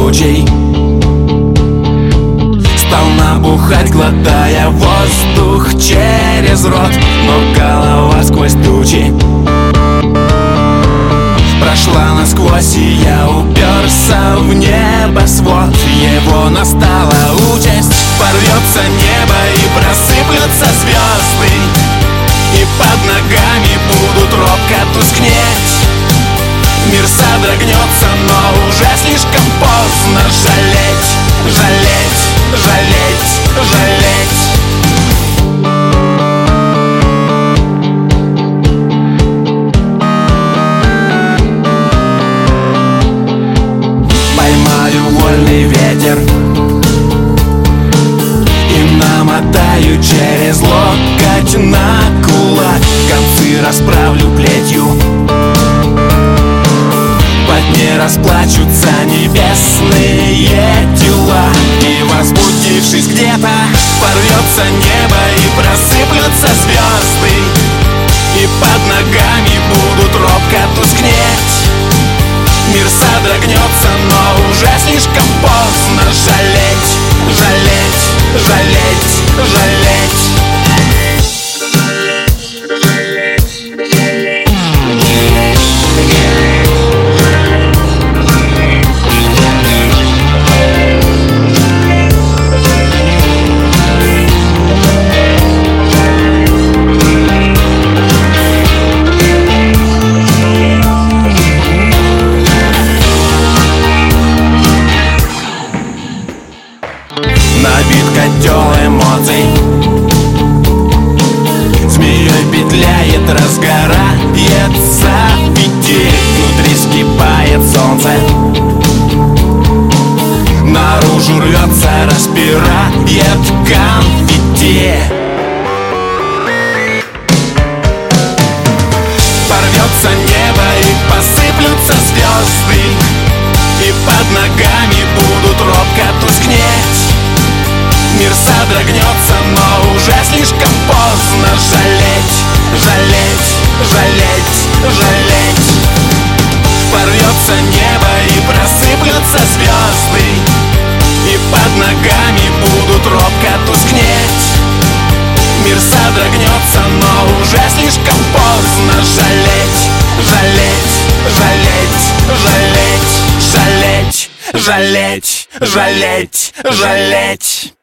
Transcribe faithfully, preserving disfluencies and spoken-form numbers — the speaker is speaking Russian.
тучей. Стал набухать, глотая воздух через рот, но голова сквозь тучи прошла насквозь, и я уперся в небосвод. Его настала участь, порвется небо и просыплются звезды, и под ногами будут робко тускнеть. Мир содрогнется, но уже слишком поздно жалеть, жалеть, жалеть, жалеть. Поймаю вольный ветер и намотаю через локоть на кулак. Концы расправлю плетью, под ней расплачутся небесные тела. И возбудившись где-то, порвется небо и просыплются звезды, и под ногами будут робко тускнеть. Мир содрогнется, но уже слишком поздно жалеть, жалеть, жалеть, жалеть. Набит котел эмоций, змеей петляет, разгорается петель. Внутри вскипает солнце, наружу рвется, распирает конфетти. Порвется небо и посыплются звезды, и под ногами будут робко тускнеть. Мир содрогнется, но уже слишком поздно жалеть, жалеть, жалеть, жалеть. Порвется небо и просыплются звезды, и под ногами будут робко тускнеть. Мир содрогнется, но уже слишком поздно жалеть, жалеть, жалеть, жалеть, жалеть, жалеть, жалеть, жалеть.